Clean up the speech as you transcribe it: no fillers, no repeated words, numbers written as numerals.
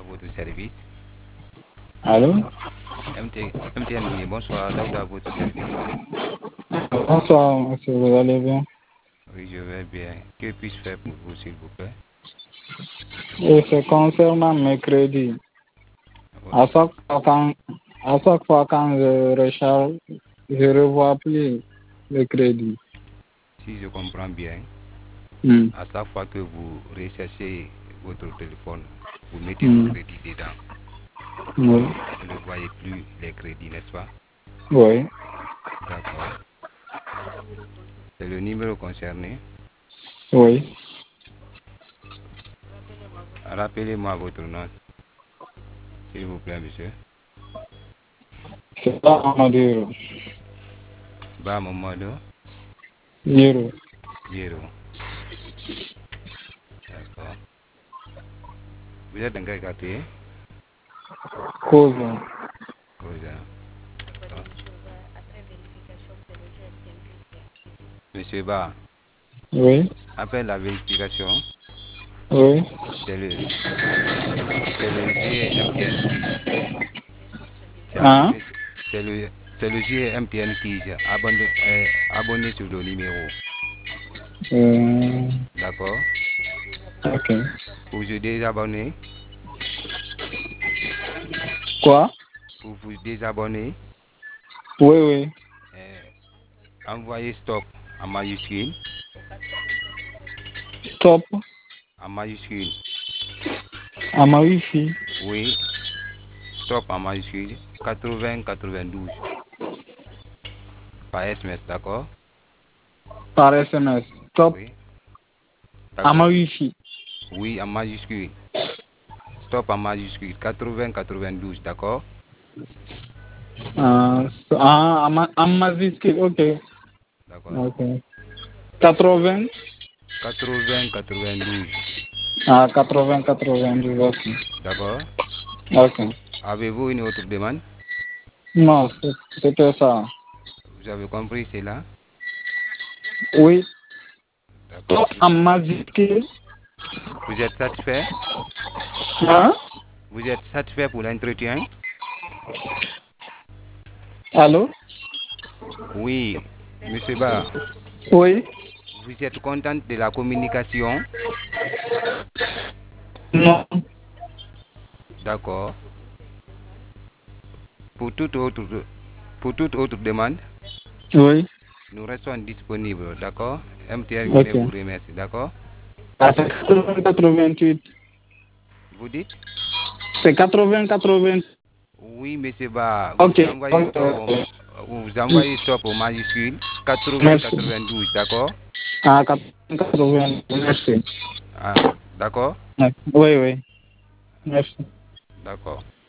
votre service. Allô? MTN, oui, bonsoir, Daouda à votre service. Bonsoir, monsieur, vous allez bien? Oui, je vais bien. Que puis-je faire pour vous, s'il vous plaît? Et c'est concernant mes crédits. À chaque fois quand je recharge, je ne revois plus le crédit. Si je comprends bien, Hmm. à chaque fois que vous recherchez votre téléphone, vous mettez vos Hmm. crédits dedans. Oui. Vous ne voyez plus les crédits, n'est-ce pas? Oui. D'accord. C'est le numéro concerné. Oui. Rappelez-moi votre nom, s'il vous plaît, monsieur. C'est ça, Amadou. Ba Mamadou Zéro. Yero. D'accord. Vous êtes dans quel quartier? Cause. Cosa. Monsieur Ba, Oui. après la vérification, Oui. c'est le GMTN qui Hein? c'est le GMTN qui est abonné sur le numéro. D'accord? Ok. Pour vous désabonner, Quoi? pour vous désabonner, Oui, oui. envoyez stop en majuscule, Stop en majuscule. à ma wifi Oui, stop en majuscule, 80-92 par SMS, d'accord? par SMS. Stop Oui, à ma d'accord? wifi. Oui, en majuscule. Stop en majuscule, 80-92, d'accord? À majuscule, ok. D'accord. Ok. 80 80-92, 80 ok. d'accord? Ok. Avez-vous une autre demande? Non, c'était ça. Vous avez compris cela? Oui. D'accord. Stop à majuscule. Vous êtes satisfait? Hein? Vous êtes satisfait pour l'entretien? Allô? Oui, monsieur Ba. Oui. Vous êtes content de la communication? Non. D'accord. Pour pour toute autre demande, Oui. nous restons disponibles, d'accord? MTN Guinée Ok. vous remercie, d'accord? Ah, c'est 80-88. Vous dites? C'est 80-80. Oui, monsieur Ba, Ok. vous envoyez stop au majuscule Merci. 80-92, d'accord? 80. Merci. Ah, d'accord? Oui, oui. Merci. D'accord.